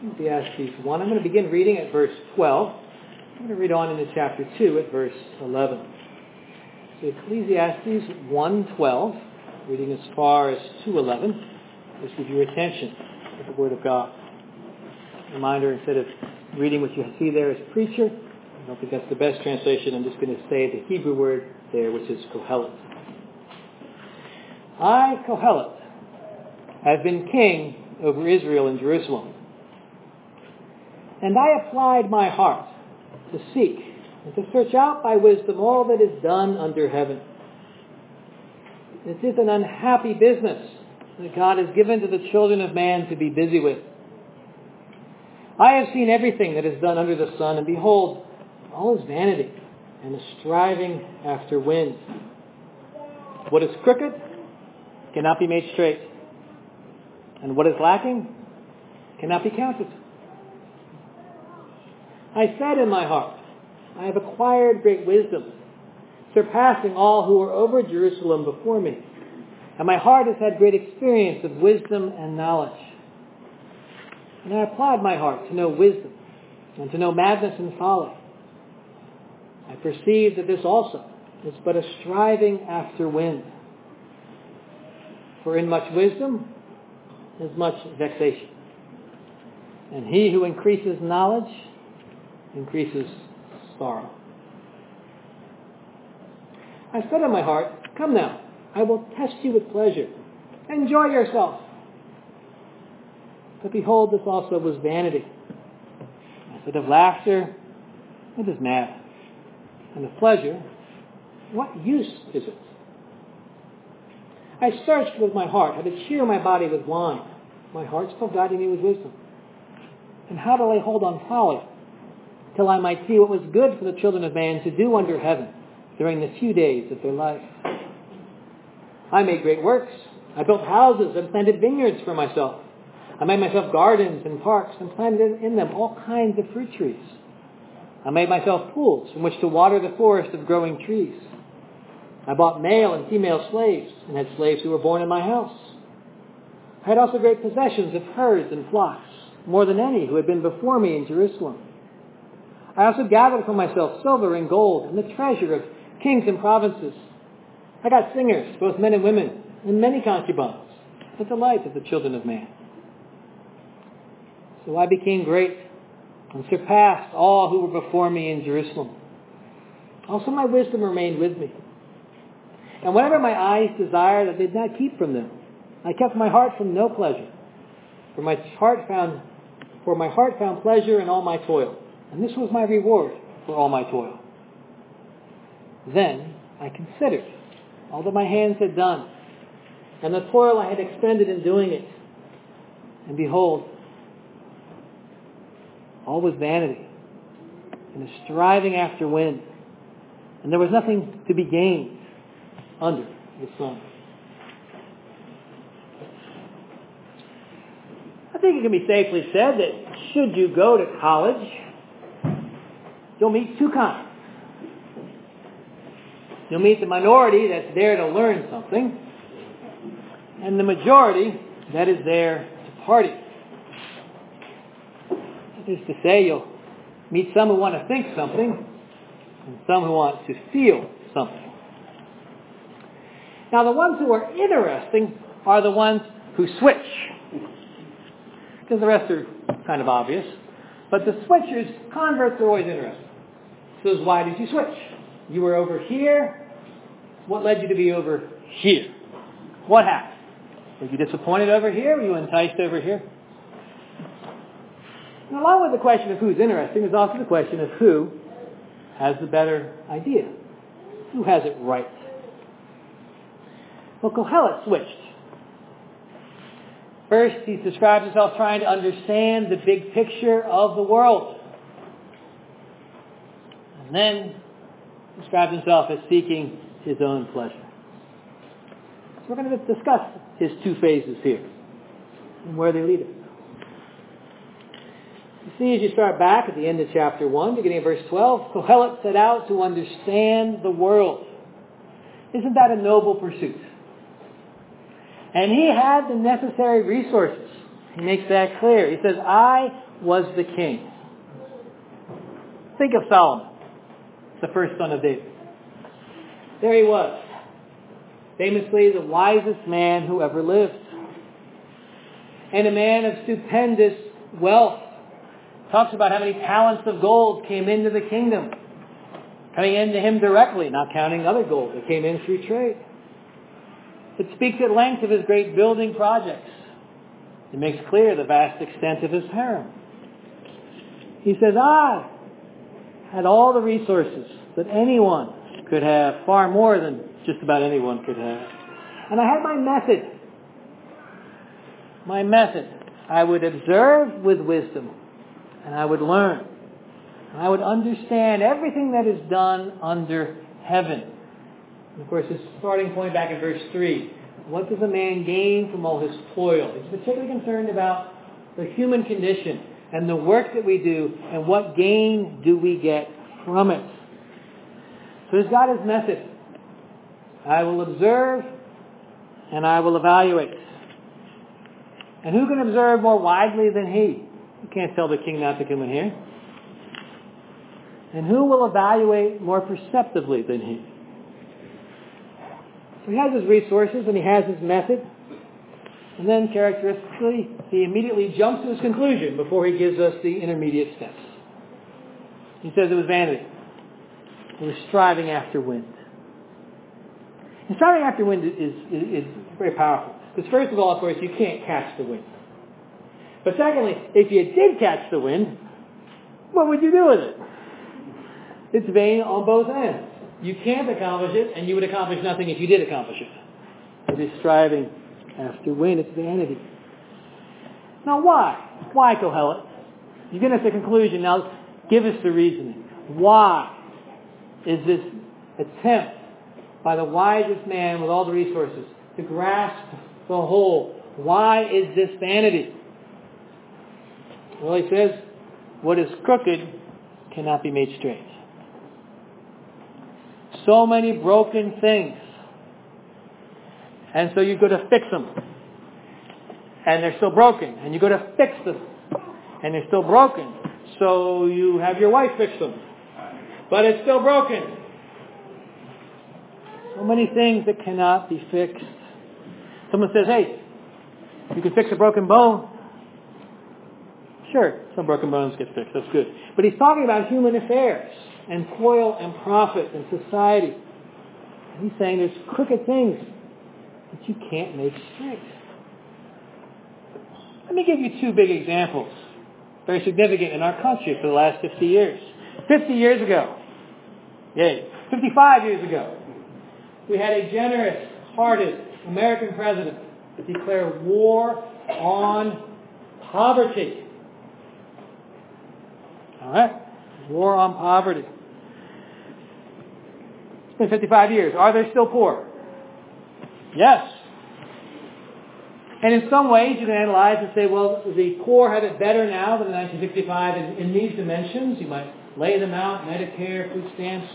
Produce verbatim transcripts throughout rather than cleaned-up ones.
Ecclesiastes one. I'm going to begin reading at verse twelve. I'm going to read on into chapter two at verse eleven. So Ecclesiastes one twelve, reading as far as two eleven. Just give your attention to the Word of God. Reminder, instead of reading what you see there as preacher, I don't think that's the best translation. I'm just going to say the Hebrew word there, which is Kohelet. I, Kohelet, have been king over Israel and Jerusalem. And I applied my heart to seek and to search out by wisdom all that is done under heaven. This is an unhappy business that God has given to the children of man to be busy with. I have seen everything that is done under the sun, and behold, all is vanity and a striving after wind. What is crooked cannot be made straight, and what is lacking cannot be counted. I said in my heart, I have acquired great wisdom, surpassing all who were over Jerusalem before me. And my heart has had great experience of wisdom and knowledge. And I applied my heart to know wisdom and to know madness and folly. I perceived that this also is but a striving after wind. For in much wisdom is much vexation. And he who increases knowledge increases sorrow. I said in my heart, come now, I will test you with pleasure. Enjoy yourself. But behold, this also was vanity. I said of laughter, it is mad. And of pleasure, what use is it? I searched with my heart how to cheer my body with wine, my heart still guiding me with wisdom, and how to lay hold on folly, till I might see what was good for the children of man to do under heaven during the few days of their life. I made great works. I built houses and planted vineyards for myself. I made myself gardens and parks and planted in them all kinds of fruit trees. I made myself pools from which to water the forest of growing trees. I bought male and female slaves and had slaves who were born in my house. I had also great possessions of herds and flocks, more than any who had been before me in Jerusalem. I also gathered for myself silver and gold and the treasure of kings and provinces. I got singers, both men and women, and many concubines, the delight of the children of man. So I became great and surpassed all who were before me in Jerusalem. Also my wisdom remained with me. And whatever my eyes desired, I did not keep from them. I kept my heart from no pleasure, for my heart found, for my heart found pleasure in all my toil, and this was my reward for all my toil. Then I considered all that my hands had done, and the toil I had expended in doing it. And behold, all was vanity, and a striving after wind, and there was nothing to be gained under the sun. I think it can be safely said that should you go to college, you'll meet two kinds. You'll meet the minority that's there to learn something, and the majority that is there to party. That is to say, you'll meet some who want to think something, and some who want to feel something. Now, the ones who are interesting are the ones who switch, because the rest are kind of obvious. But the switchers, converts, are always interesting. So why did you switch? You were over here. What led you to be over here? What happened? Were you disappointed over here? Were you enticed over here? And along with the question of who's interesting is also the question of who has the better idea. Who has it right? Well, Kohelet switched. First, he describes himself trying to understand the big picture of the world. And then describes himself as seeking his own pleasure. So we're going to discuss his two phases here and where they lead us. You see, as you start back at the end of chapter one, beginning of verse twelve, Kohelet set out to understand the world. Isn't that a noble pursuit? And he had the necessary resources. He makes that clear. He says, I was the king. Think of Solomon, the first son of David. There he was, famously the wisest man who ever lived, and a man of stupendous wealth. Talks about how many talents of gold came into the kingdom, coming into him directly, not counting other gold that came in through trade. It speaks at length of his great building projects. It makes clear the vast extent of his harem. He says, I had all the resources that anyone could have, far more than just about anyone could have. And I had my method. My method. I would observe with wisdom, and I would learn. And I would understand everything that is done under heaven. And of course, his starting point back in verse three. What does a man gain from all his toil? He's particularly concerned about the human condition and the work that we do, and what gain do we get from it. So he's got his method. I will observe and I will evaluate. And who can observe more widely than he? You can't tell the king not to come in here. And who will evaluate more perceptively than he? So he has his resources and he has his method. And then characteristically, he immediately jumps to his conclusion before he gives us the intermediate steps. He says it was vanity. It was striving after wind. And striving after wind is, is, is very powerful. Because first of all, of course, you can't catch the wind. But secondly, if you did catch the wind, what would you do with it? It's vain on both ends. You can't accomplish it, and you would accomplish nothing if you did accomplish it. It is striving after wind. It's vanity. Now why? Why, Kohelet? You get us a conclusion. Now give us the reasoning. Why is this attempt by the wisest man with all the resources to grasp the whole? Why is this vanity? Well, he says, what is crooked cannot be made straight. So many broken things. And so you go to fix them. And they're still broken. And you go to fix them. And they're still broken. So you have your wife fix them. But it's still broken. So many things that cannot be fixed. Someone says, hey, you can fix a broken bone. Sure, some broken bones get fixed. That's good. But he's talking about human affairs and toil and profit and society. And he's saying there's crooked things that you can't make straight. Let me give you two big examples, very significant in our country for the last fifty years. fifty years ago, yay, fifty-five years ago, we had a generous-hearted American president declare war on poverty. All right? War on poverty. It's been fifty-five years. Are there still poor? Yes. And in some ways you can analyze and say, well, the poor have it better now than in nineteen sixty-five in, in these dimensions. You might lay them out, Medicare, food stamps.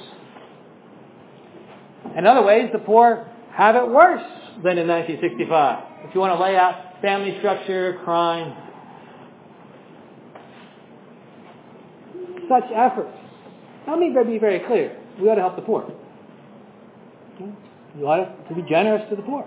In other ways, the poor have it worse than in nineteen sixty-five. If you want to lay out family structure, crime, such efforts. Let me be very clear. We ought to help the poor. We ought to be generous to the poor.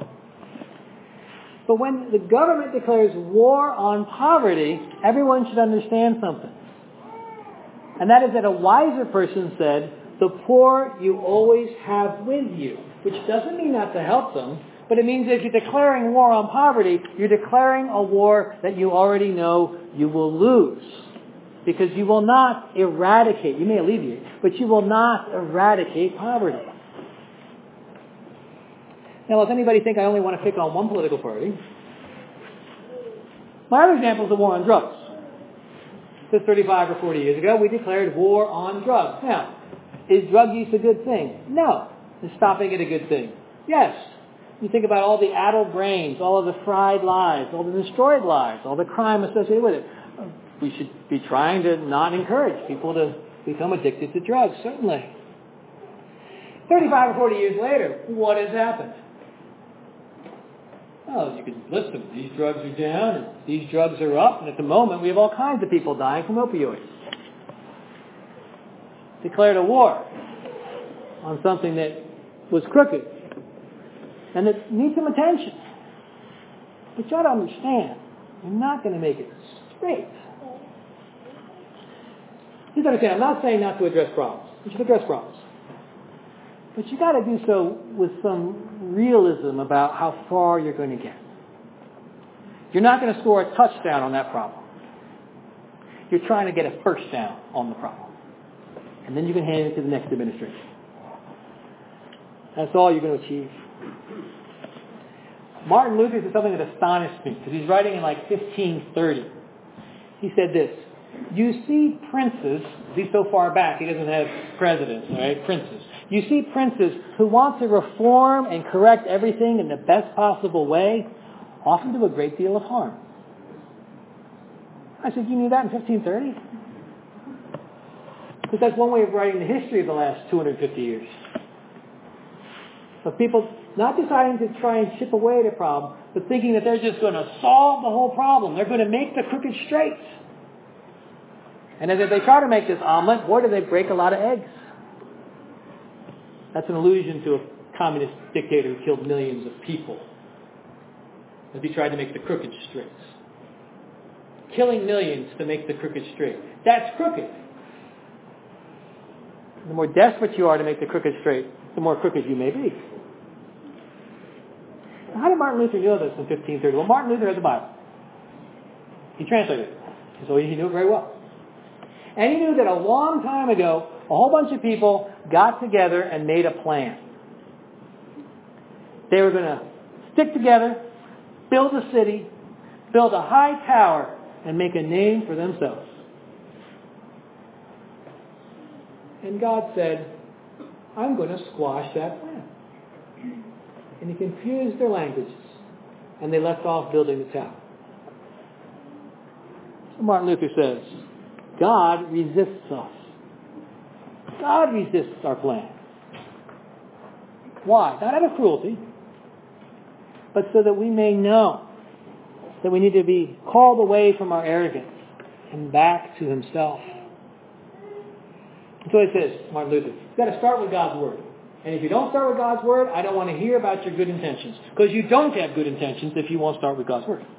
But when the government declares war on poverty, everyone should understand something. And that is that a wiser person said, the poor you always have with you. Which doesn't mean not to help them, but it means that if you're declaring war on poverty, you're declaring a war that you already know you will lose. Because you will not eradicate, you may alleviate, but you will not eradicate poverty. Now, if anybody think I only want to pick on one political party, my other example is the war on drugs. Just thirty-five or forty years ago, we declared war on drugs. Now, is drug use a good thing? No. Is stopping it a good thing? Yes. You think about all the addled brains, all of the fried lives, all the destroyed lives, all the crime associated with it. We should be trying to not encourage people to become addicted to drugs, certainly. thirty-five or forty years later, what has happened? Well, you could list them. These drugs are down, and these drugs are up, and at the moment we have all kinds of people dying from opioids. Declared a war on something that was crooked and that needs some attention. But you ought to understand, you're not going to make it straight. Please understand, I'm not saying not to address problems. You should address problems. But you got to do so with some realism about how far you're going to get. You're not going to score a touchdown on that problem. You're trying to get a first down on the problem. And then you can hand it to the next administration. That's all you're going to achieve. Martin Luther said something that astonished me, because he's writing in like fifteen thirty. He said this: you see princes, he's so far back he doesn't have presidents, all right, princes. You see princes who want to reform and correct everything in the best possible way, often do a great deal of harm. I said, you knew that in fifteen thirty? Because that's one way of writing the history of the last two hundred fifty years. Of people not deciding to try and chip away at a problem, but thinking that they're just going to solve the whole problem. They're going to make the crooked straight. And as they try to make this omelet, boy, do they break a lot of eggs. That's an allusion to a communist dictator who killed millions of people as he tried to make the crooked straight. Killing millions to make the crooked straight. That's crooked. The more desperate you are to make the crooked straight, the more crooked you may be. Now, how did Martin Luther know this in fifteen thirty? Well, Martin Luther had the Bible. He translated it. So he knew it very well. And he knew that a long time ago, a whole bunch of people got together and made a plan. They were going to stick together, build a city, build a high tower, and make a name for themselves. And God said, I'm going to squash that plan. And he confused their languages. And they left off building the tower. So Martin Luther says, God resists us. God resists our plan. Why? Not out of cruelty, but so that we may know that we need to be called away from our arrogance and back to himself. And so he says, Martin Luther, you've got to start with God's Word. And if you don't start with God's Word, I don't want to hear about your good intentions. Because you don't have good intentions if you won't start with God's Word.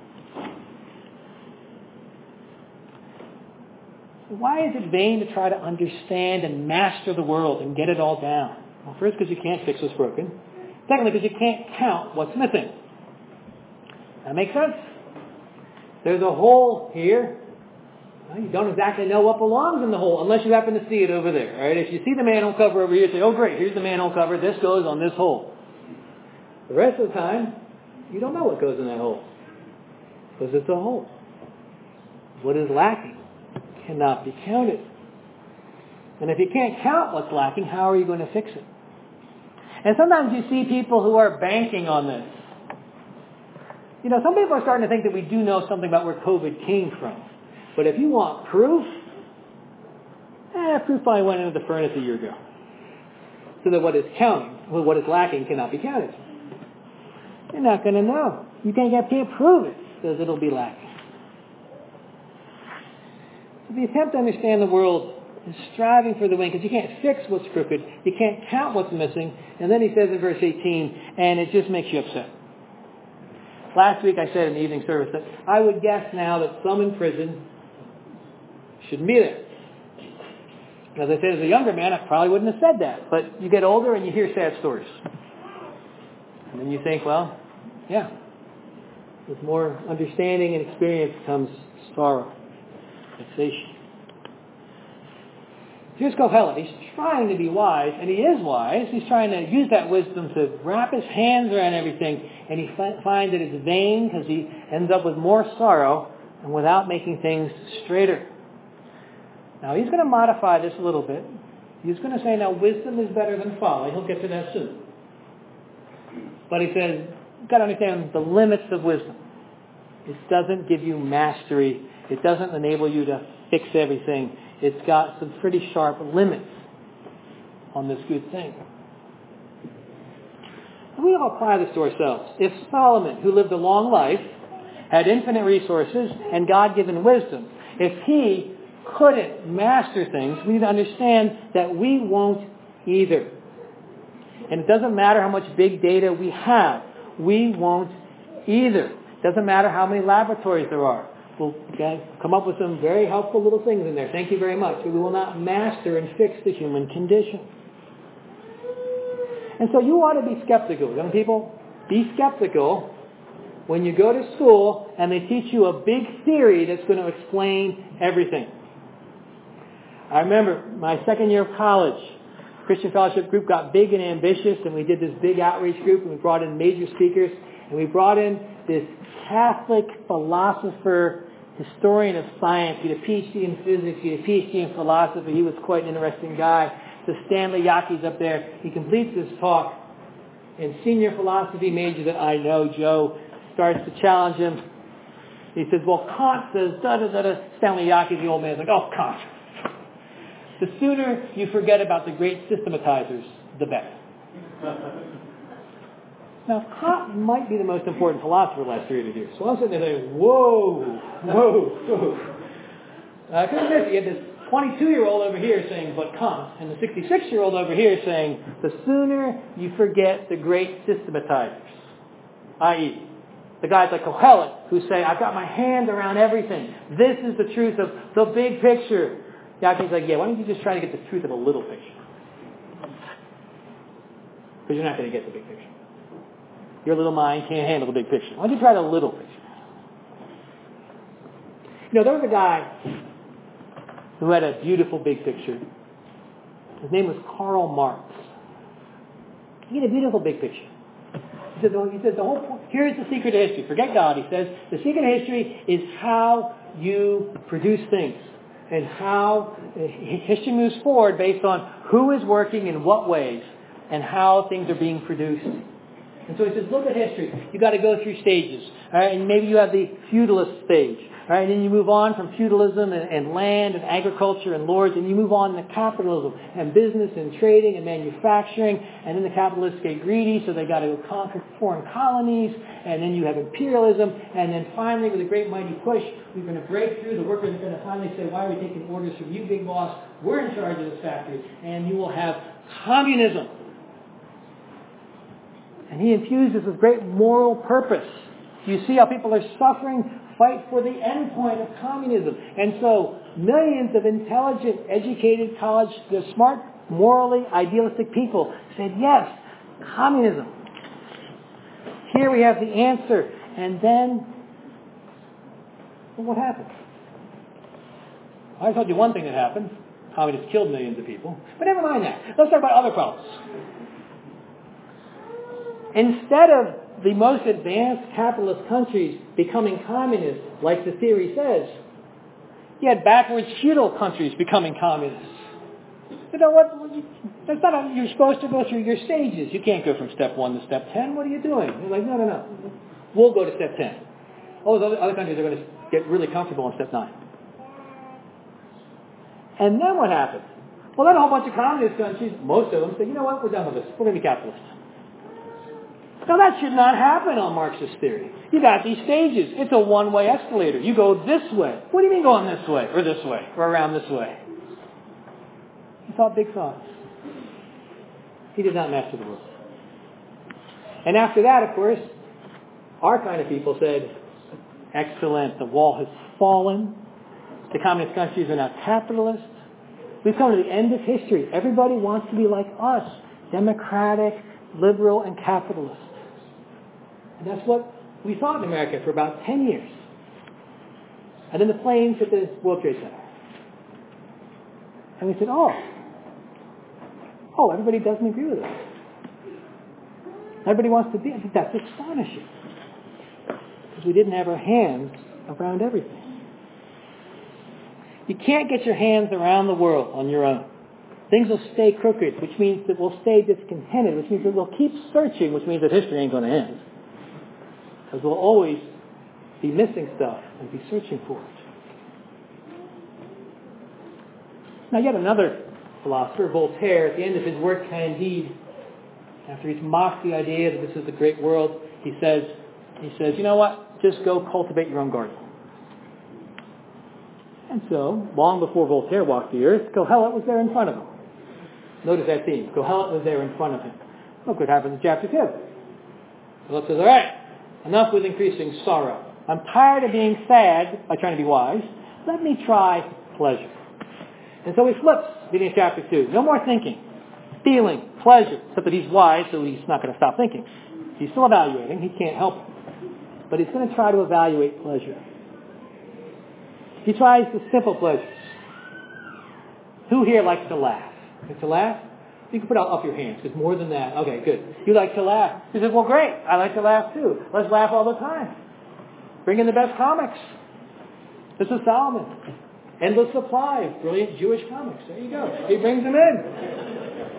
Why is it vain to try to understand and master the world and get it all down? Well, first, because you can't fix what's broken. Secondly, because you can't count what's missing. That makes sense? There's a hole here. Well, you don't exactly know what belongs in the hole unless you happen to see it over there. Right? If you see the manhole cover over here, you say, oh great, here's the manhole cover. This goes on this hole. The rest of the time, you don't know what goes in that hole. Because it's a hole. What is lacking cannot be counted. And if you can't count what's lacking, how are you going to fix it? And sometimes you see people who are banking on this. You know, some people are starting to think that we do know something about where COVID came from. But if you want proof, eh, proof probably went into the furnace a year ago. So that what is counting, what is lacking cannot be counted. You're not going to know. You can't, you can't prove it because it'll be lacking. So the attempt to understand the world is striving for the win, because you can't fix what's crooked, you can't count what's missing, and then he says in verse eighteen, and it just makes you upset. Last week I said in the evening service that I would guess now that some in prison shouldn't be there. As I said, as a younger man, I probably wouldn't have said that, but you get older and you hear sad stories. And then you think, well, yeah, with more understanding and experience comes sorrow. Vexation. Here's Kohelet. He's trying to be wise, and he is wise. He's trying to use that wisdom to wrap his hands around everything, and he fi- finds that it's vain because he ends up with more sorrow and without making things straighter. Now, he's going to modify this a little bit. He's going to say, now, wisdom is better than folly. He'll get to that soon. But he says, you've got to understand the limits of wisdom. It doesn't give you mastery. It doesn't enable you to fix everything. It's got some pretty sharp limits on this good thing. And we all apply this to ourselves. If Solomon, who lived a long life, had infinite resources and God-given wisdom, if he couldn't master things, we need to understand that we won't either. And it doesn't matter how much big data we have. We won't either. It doesn't matter how many laboratories there are. We'll okay, come up with some very helpful little things in there. Thank you very much. But we will not master and fix the human condition. And so you ought to be skeptical. Young people, be skeptical when you go to school and they teach you a big theory that's going to explain everything. I remember my second year of college, Christian Fellowship Group got big and ambitious, and we did this big outreach group, and we brought in major speakers, and we brought in this Catholic philosopher, historian of science. He had a P H D in physics, he had a P H D in philosophy. He was quite an interesting guy. So Stanley Yaki's up there. He completes this talk, and senior philosophy major that I know, Joe, starts to challenge him. He says, well, Kant says da-da-da-da. Stanley Yaki, the old man, is like, oh, Kant. The sooner you forget about the great systematizers, the better. Now, Kant might be the most important philosopher the last three hundred years. So I'm sitting there saying, whoa, whoa, whoa. I couldn't miss it. You had this twenty-two-year-old over here saying, but Kant, and the sixty-six-year-old over here saying, the sooner you forget the great systematizers, that is, the guys like Kohelet, who say, I've got my hand around everything. This is the truth of the big picture. Yaki's like, yeah, why don't you just try to get the truth of a little picture? Because you're not going to get the big picture. Your little mind can't handle the big picture. Why don't you try the little picture? You know, there was a guy who had a beautiful big picture. His name was Karl Marx. He had a beautiful big picture. He said, he said the whole point, here's the secret of history. Forget God, he says. The secret of history is how you produce things. And how history moves forward based on who is working in what ways and how things are being produced. And so he says, look at history. You've got to go through stages. All right? And maybe you have the feudalist stage. All right? And then you move on from feudalism and, and land and agriculture and lords, and you move on to capitalism and business and trading and manufacturing. And then the capitalists get greedy, so they got to go conquer foreign colonies. And then you have imperialism. And then finally, with a great mighty push, we're going to break through. The workers are going to finally say, why are we taking orders from you, big boss? We're in charge of this factory. And you will have communism. And he infused this with great moral purpose. You see how people are suffering? Fight for the end point of communism. And so millions of intelligent, educated, college, the smart, morally idealistic people said, yes, communism. Here we have the answer. And then, well, what happened? I told you one thing that happened. Communists killed millions of people. But never mind that. Let's talk about other problems. Instead of the most advanced capitalist countries becoming communist, like the theory says, you had backwards feudal countries becoming communists. You know what? That's not how you're supposed to go through your stages. You can't go from step one to step ten. What are you doing? You're like, no, no, no. We'll go to step ten. Oh, those other countries are going to get really comfortable on step nine. And then what happened? Well, then a whole bunch of communist countries, most of them, said, you know what? We're done with this. We're going to be capitalists. Now, that should not happen on Marxist theory. You got these stages. It's a one-way escalator. You go this way. What do you mean going this way, or this way, or around this way? He thought big thoughts. He did not master the world. And after that, of course, our kind of people said, excellent, the wall has fallen. The communist countries are now capitalists. We've come to the end of history. Everybody wants to be like us, democratic, liberal, and capitalist. And that's what we thought in America for about ten years. And then the planes hit the World Trade Center. And we said, oh, oh, everybody doesn't agree with us. Everybody wants to be, that's astonishing. Because we didn't have our hands around everything. You can't get your hands around the world on your own. Things will stay crooked, which means that we'll stay discontented, which means that we'll keep searching, which means that history ain't going to end. Because we'll always be missing stuff and be searching for it. Now, yet another philosopher, Voltaire, at the end of his work, Candide, after he's mocked the idea that this is the great world, he says, he says, you know what? Just go cultivate your own garden. And so, long before Voltaire walked the earth, Kohelet was there in front of him. Notice that theme. Kohelet was there in front of him. Look what happens in chapter two. Kohelet says, all right, enough with increasing sorrow. I'm tired of being sad by trying to be wise. Let me try pleasure. And so he flips, beginning of chapter two. No more thinking, feeling, pleasure, except that he's wise, so he's not going to stop thinking. He's still evaluating. He can't help it. But he's going to try to evaluate pleasure. He tries the simple pleasures. Who here likes to laugh? Like to laugh? You can put up your hands, because more than that. Okay, good. You like to laugh. He says, well, great. I like to laugh too. Let's laugh all the time. Bring in the best comics. This is Solomon. Endless supply of brilliant Jewish comics. There you go. He brings them in.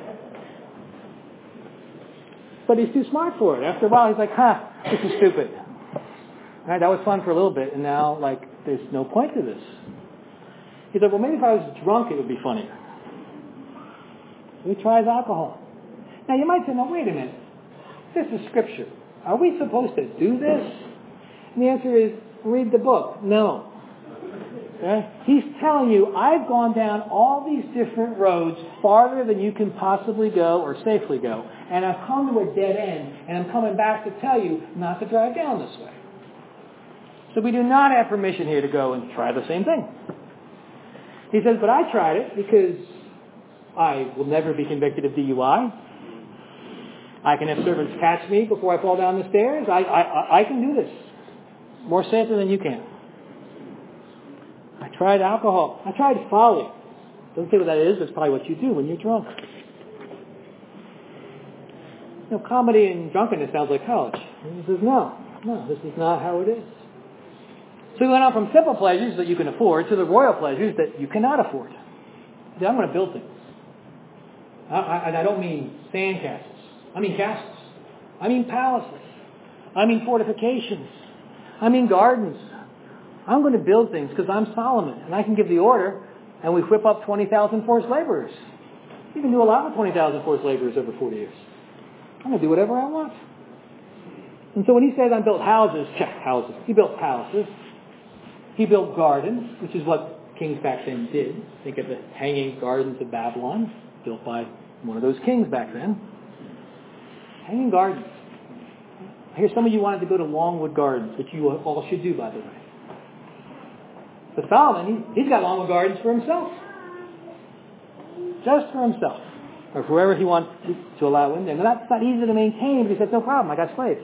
But he's too smart for it. After a while, he's like, huh, this is stupid. All right, that was fun for a little bit, and now, like, there's no point to this. He said, well, maybe if I was drunk, it would be funnier. So he tries alcohol. Now, you might say, no, wait a minute. This is Scripture. Are we supposed to do this? And the answer is, read the book. No. Okay? He's telling you, I've gone down all these different roads farther than you can possibly go or safely go. And I've come to a dead end, and I'm coming back to tell you not to drive down this way. So we do not have permission here to go and try the same thing. He says, but I tried it because I will never be convicted of D U I. I can have servants catch me before I fall down the stairs. I, I, I can do this more safely than you can. I tried alcohol. I tried folly. Doesn't say what that is. That's probably what you do when you're drunk. You know, comedy and drunkenness sounds like college. And he says, no, no, this is not how it is. So we went on from simple pleasures that you can afford to the royal pleasures that you cannot afford. See, I'm going to build things. I, I, I don't mean sand castles. I mean castles. I mean palaces. I mean fortifications. I mean gardens. I'm going to build things because I'm Solomon, and I can give the order, and we whip up twenty thousand forced laborers. You can do a lot with twenty thousand forced laborers over forty years. I'm going to do whatever I want. And so when he says I built houses, check houses. He built palaces. He built gardens, which is what kings back then did. Think of the Hanging Gardens of Babylon, built by one of those kings back then. Hanging Gardens. I hear some of you wanted to go to Longwood Gardens, which you all should do, by the way. But Solomon, he, he's got Longwood Gardens for himself. Just for himself. Or whoever he wants to, to allow in there. Now that's not easy to maintain, but he says, no problem, I got slaves.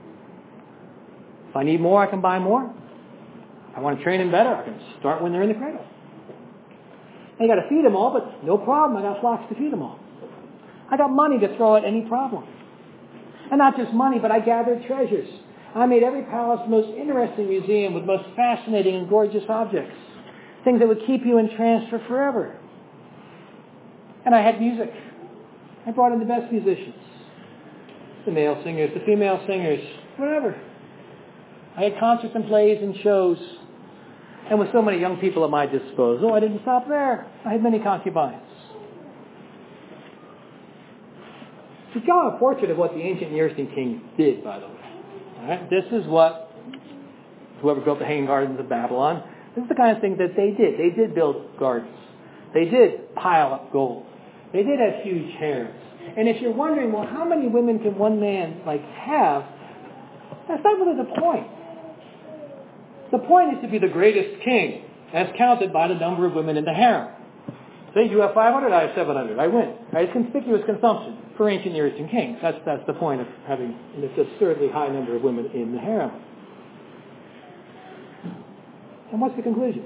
If I need more, I can buy more. If I want to train them better, I can start when they're in the cradle. And you got to feed them all, but no problem, I got flocks to feed them all. I got money to throw at any problem. And not just money, but I gathered treasures. I made every palace the most interesting museum with most fascinating and gorgeous objects. Things that would keep you entranced for forever. And I had music. I brought in the best musicians. The male singers, the female singers, whatever. I had concerts and plays and shows. And with so many young people at my disposal, I didn't stop there. I had many concubines. To draw a portrait of what the ancient Near Eastern kings did, by the way. All right? This is what whoever built the Hanging Gardens of Babylon, this is the kind of thing that they did. They did build gardens. They did pile up gold. They did have huge harems. And if you're wondering, well, how many women can one man like have? That's not really the point. The point is to be the greatest king, as counted by the number of women in the harem. Say you have five hundred, I have seven hundred. I win. Right? It's conspicuous consumption for ancient Near Eastern kings. That's, that's the point of having an absurdly high number of women in the harem. And what's the conclusion?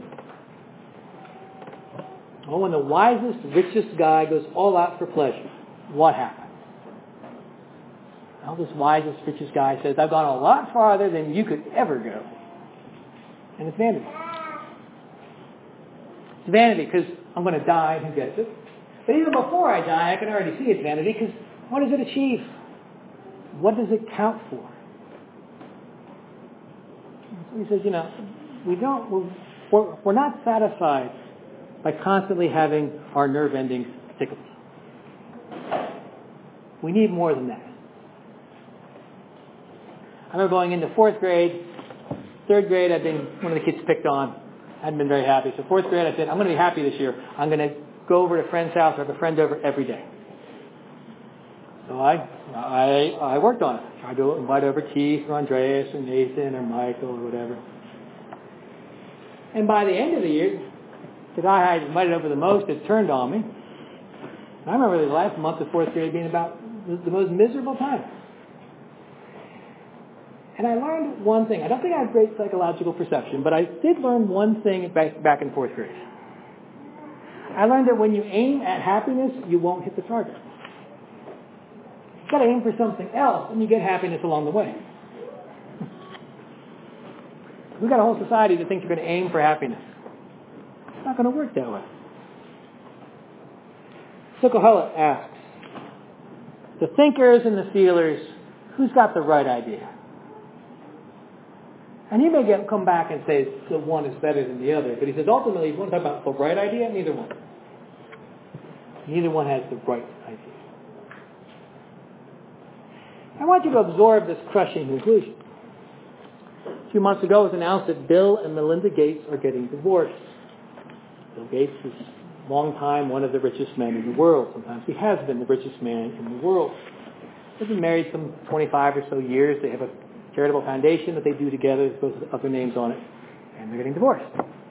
Oh, when the wisest, richest guy goes all out for pleasure, what happens? Well, this wisest, richest guy says, I've gone a lot farther than you could ever go. And it's vanity. It's vanity because I'm going to die, who gets it? But even before I die, I can already see it's vanity because what does it achieve? What does it count for? So he says, you know, we don't, we're, we're, we're not satisfied by constantly having our nerve endings tickled. We need more than that. I remember going into fourth grade. Third grade, I'd been one of the kids picked on. I hadn't been very happy. So fourth grade, I said, I'm going to be happy this year. I'm going to go over to a friend's house or have a friend over every day. So I, I, I worked on it. Tried to invite over Keith or Andreas or Nathan or Michael or whatever. And by the end of the year, the guy I had invited over the most had turned on me. I remember the last month of fourth grade being about the most miserable time. And I learned one thing. I don't think I have great psychological perception, but I did learn one thing back, back in fourth grade. I learned that when you aim at happiness, you won't hit the target. You've got to aim for something else, and you get happiness along the way. We've got a whole society that thinks you're going to aim for happiness. It's not going to work that way. Sukkahullet asks, the thinkers and the feelers, who's got the right idea? And he may get, come back and say the one is better than the other, but he says ultimately, if you want to talk about the right idea, neither one. Neither one has the right idea. I want you to absorb this crushing conclusion. A few months ago it was announced that Bill and Melinda Gates are getting divorced. Bill Gates is a long time one of the richest men in the world. Sometimes he has been the richest man in the world. They've been married some twenty-five or so years. They have a charitable foundation that they do together. There's both other names on it. And they're getting divorced.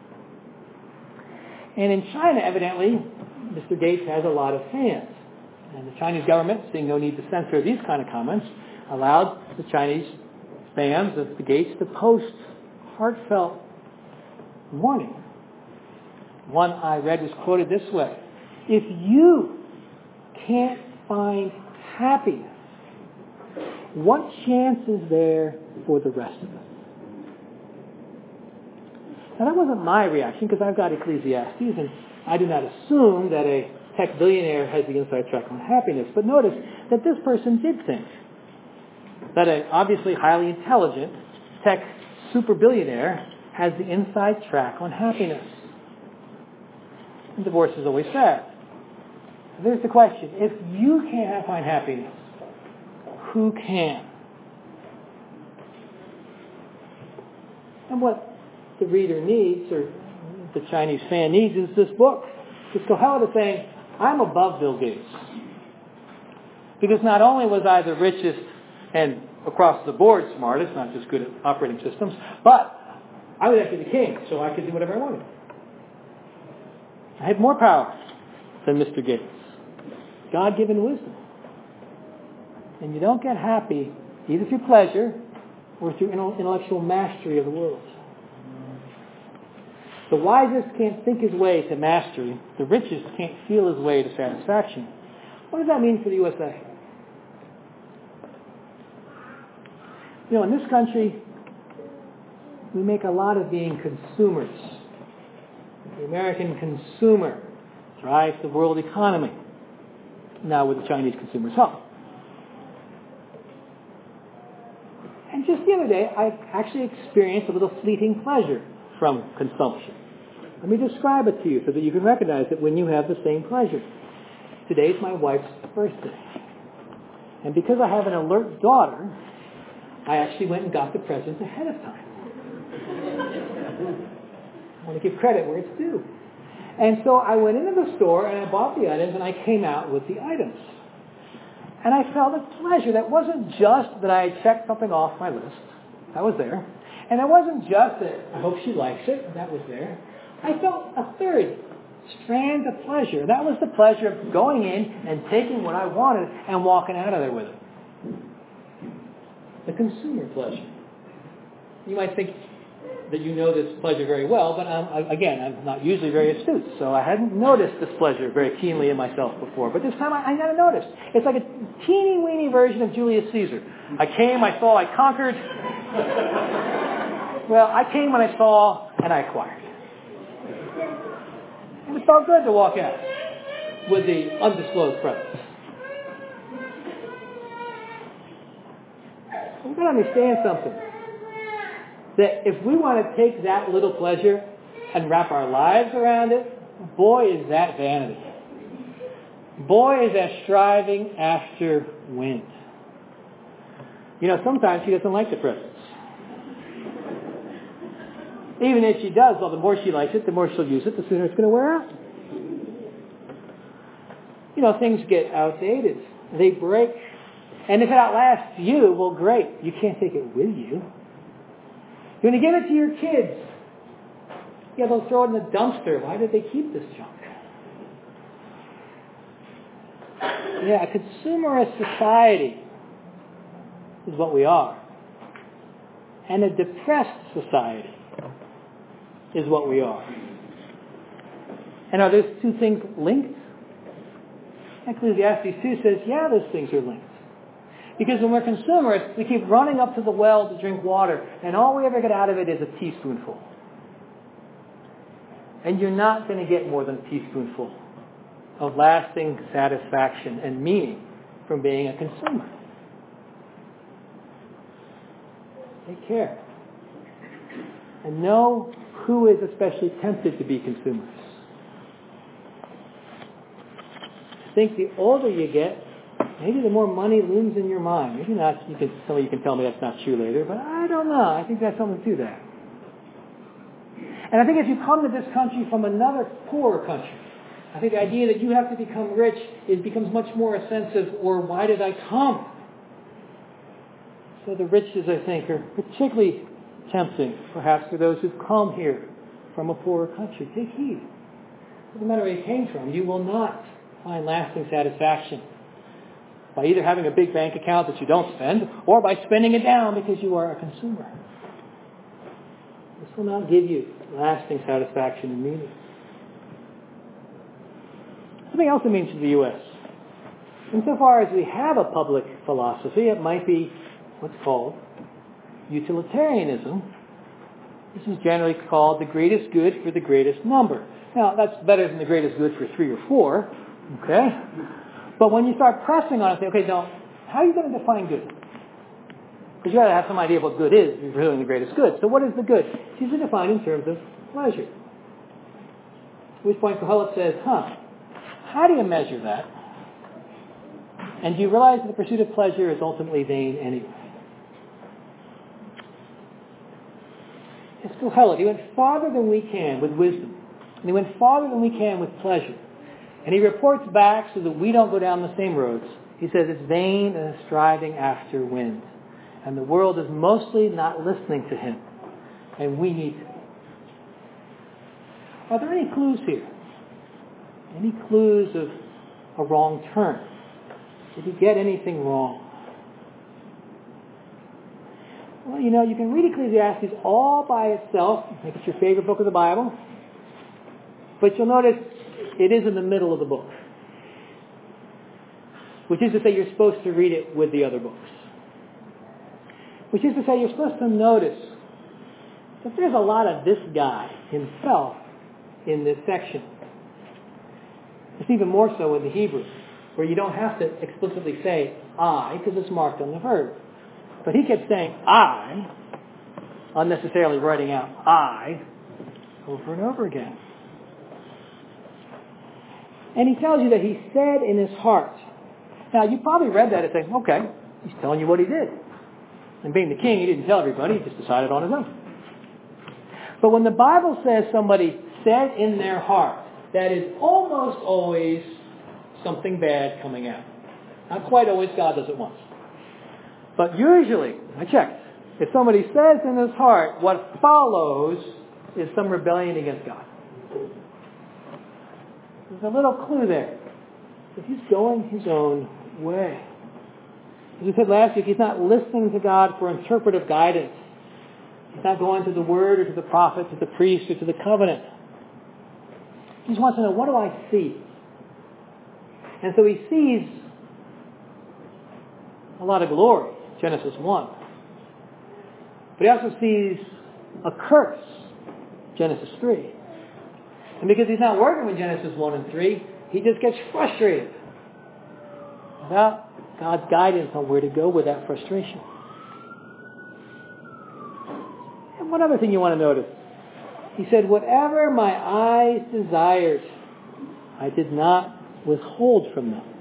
And in China, evidently, Mister Gates has a lot of fans. And the Chinese government, seeing no need to censor these kind of comments, allowed the Chinese fans of the Gates to post heartfelt warning. One I read was quoted this way: if you can't find happiness, what chance is there for the rest of us? Now that wasn't my reaction, because I've got Ecclesiastes, and I do not assume that a tech billionaire has the inside track on happiness. But notice that this person did think that an obviously highly intelligent tech super billionaire has the inside track on happiness. And divorce is always sad. There's the question: if you can't find happiness, who can? And what the reader needs, or the Chinese fan needs, is this book. Because Kohelet is saying, I'm above Bill Gates. Because not only was I the richest and across the board smartest, not just good at operating systems, but I was actually the king, so I could do whatever I wanted. I had more power than Mister Gates. God-given wisdom. And you don't get happy either through pleasure or through intellectual mastery of the world. The wisest can't think his way to mastery. The richest can't feel his way to satisfaction. What does that mean for the U S A? You know, in this country, we make a lot of being consumers. The American consumer drives the world economy. Now with the Chinese consumer's help. And just the other day, I actually experienced a little fleeting pleasure from consumption. Let me describe it to you so that you can recognize it when you have the same pleasure. Today's my wife's birthday. And because I have an alert daughter, I actually went and got the presents ahead of time. I want to give credit where it's due. And so I went into the store and I bought the items and I came out with the items. And I felt a pleasure that wasn't just that I had checked something off my list. That was there. And it wasn't just that I hope she likes it. That was there. I felt a third strand of pleasure. That was the pleasure of going in and taking what I wanted and walking out of there with it. The consumer pleasure. You might think that you know this pleasure very well, but I'm, again, I'm not usually very astute, so I hadn't noticed this pleasure very keenly in myself before. But this time I, I got to notice. It's like a teeny-weeny version of Julius Caesar. I came, I saw, I conquered. Well, I came when I saw, and I acquired. And it felt good to walk out with the undisclosed presents. We've got to understand something. That if we want to take that little pleasure and wrap our lives around it, boy, is that vanity. Boy is as striving after wind. You know, sometimes she doesn't like the presents. Even if she does, well, the more she likes it, the more she'll use it, the sooner it's going to wear out. You know, things get outdated. They break. And if it outlasts you, well, great. You can't take it with you. You're going to give it to your kids. Yeah, they'll throw it in the dumpster. Why did they keep this junk? Yeah, a consumerist society is what we are. And a depressed society is what we are. And are those two things linked? Ecclesiastes two says, yeah, those things are linked. Because when we're consumerists, we keep running up to the well to drink water, and all we ever get out of it is a teaspoonful. And you're not going to get more than a teaspoonful of lasting satisfaction and meaning from being a consumer. Take care. And know who is especially tempted to be consumers. I think the older you get, maybe the more money looms in your mind. Maybe not. You can, some of you can tell me that's not true later, but I don't know. I think there's something to that. And I think if you come to this country from another poorer country, I think the idea that you have to become rich, it becomes much more a sense of, or why did I come? So the riches, I think, are particularly tempting, perhaps, for those who've come here from a poorer country. Take heed. It doesn't matter where you came from. You will not find lasting satisfaction by either having a big bank account that you don't spend, or by spending it down because you are a consumer. This will not give you lasting satisfaction and meaning. Something else it means to the U S Insofar as we have a public philosophy, it might be what's called utilitarianism. This is generally called the greatest good for the greatest number. Now, that's better than the greatest good for three or four, okay? But when you start pressing on it, say, okay, now, how are you going to define good? Because you got to have some idea of what good is, if you're really the greatest good. So what is the good? It's usually defined in terms of pleasure. At which point Kohelet says, huh, how do you measure that? And do you realize that the pursuit of pleasure is ultimately vain anyway? It's Kohelet. He went farther than we can with wisdom. And he went farther than we can with pleasure. And he reports back so that we don't go down the same roads. He says it's vain and striving after wind. And the world is mostly not listening to him. And we need to. Are there any clues here? Any clues of a wrong turn? Did he get anything wrong? Well, you know, you can read Ecclesiastes all by itself. Make it your favorite book of the Bible. But you'll notice it is in the middle of the book. Which is to say you're supposed to read it with the other books. Which is to say you're supposed to notice that there's a lot of this guy himself in this section. It's even more so in the Hebrew, where you don't have to explicitly say I, because it's marked on the verb. But he kept saying I, unnecessarily writing out I, over and over again. And he tells you that he said in his heart. Now, you probably read that and think, okay, he's telling you what he did. And being the king, he didn't tell everybody, he just decided on his own. But when the Bible says somebody said in their heart, that is almost always something bad coming out. Not quite always, God does it once. But usually, I checked, if somebody says in his heart, what follows is some rebellion against God. There's a little clue there. That he's going his own way. As we said last week, he's not listening to God for interpretive guidance. He's not going to the Word or to the prophet, to the priest or to the covenant. He just wants to know, what do I see? And so he sees a lot of glory, Genesis one. But he also sees a curse, Genesis three. And because he's not working with Genesis one and three, he just gets frustrated without God's guidance on where to go with that frustration. And one other thing you want to notice. He said, whatever my eyes desired, I did not withhold from them.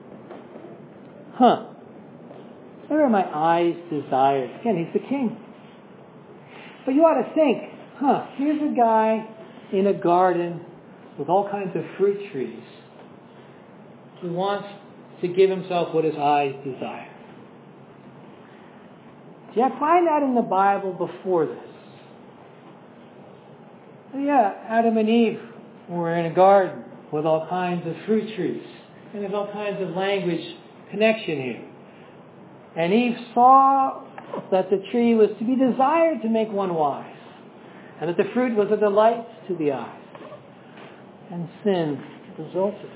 Huh. Where are my eyes desires? Again, he's the king. But you ought to think, huh, here's a guy in a garden with all kinds of fruit trees who wants to give himself what his eyes desire. Do you find that in the Bible before this? Yeah, Adam and Eve were in a garden with all kinds of fruit trees. And there's all kinds of language connection here. And Eve saw that the tree was to be desired to make one wise, and that the fruit was a delight to the eyes. And sin resulted.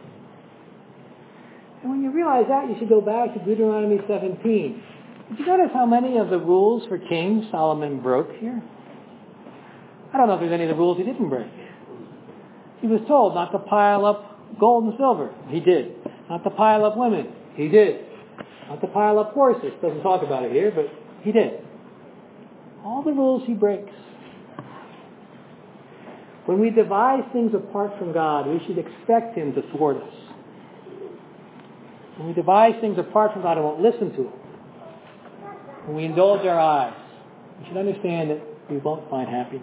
And when you realize that, you should go back to Deuteronomy seventeen. Did you notice how many of the rules for kings Solomon broke here? I don't know if there's any of the rules he didn't break. He was told not to pile up gold and silver. He did. Not to pile up women. He did. Not to pile up horses. Doesn't talk about it here, but he did. All the rules he breaks. When we devise things apart from God, we should expect him to thwart us. When we devise things apart from God and won't listen to him, when we indulge our eyes, we should understand that we won't find happiness.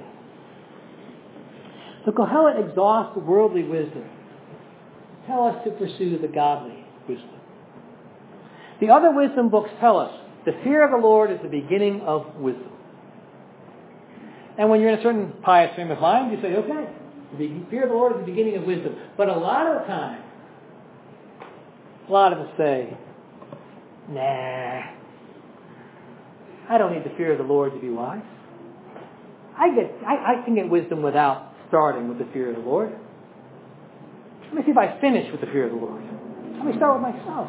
So Kohelet exhausts worldly wisdom. Tell us to pursue the godly wisdom. The other wisdom books tell us the fear of the Lord is the beginning of wisdom. And when you're in a certain pious frame of mind, you say, okay, the fear of the Lord is the beginning of wisdom. But a lot of the time, a lot of us say, nah, I don't need the fear of the Lord to be wise. I get, I, I can get wisdom without starting with the fear of the Lord. Let me see if I finish with the fear of the Lord. Let me start with myself.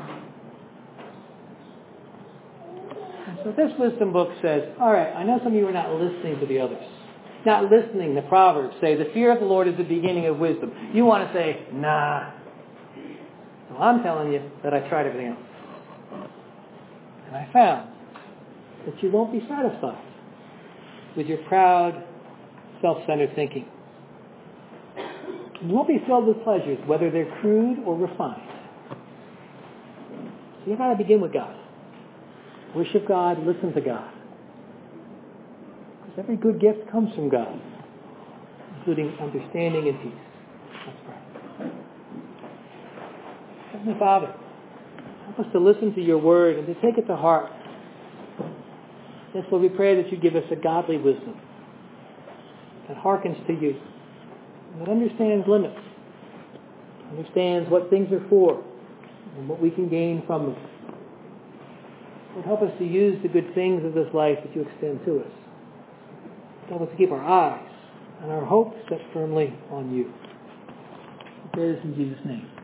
And so this wisdom book says, all right, I know some of you are not listening to the others. Not listening. The Proverbs say the fear of the Lord is the beginning of wisdom. You want to say, nah. So I'm telling you that I tried everything else. And I found that you won't be satisfied with your proud, self-centered thinking. You won't be filled with pleasures, whether they're crude or refined. So you've got to begin with God. Worship God, listen to God. Because every good gift comes from God, including understanding and peace. Let's pray. Heavenly Father, help us to listen to your word and to take it to heart. Yes, Lord, we pray that you give us a godly wisdom that hearkens to you, and that understands limits, understands what things are for, and what we can gain from them. Lord, help us to use the good things of this life that you extend to us. Help us to keep our eyes and our hope set firmly on you. We pray this in Jesus' name.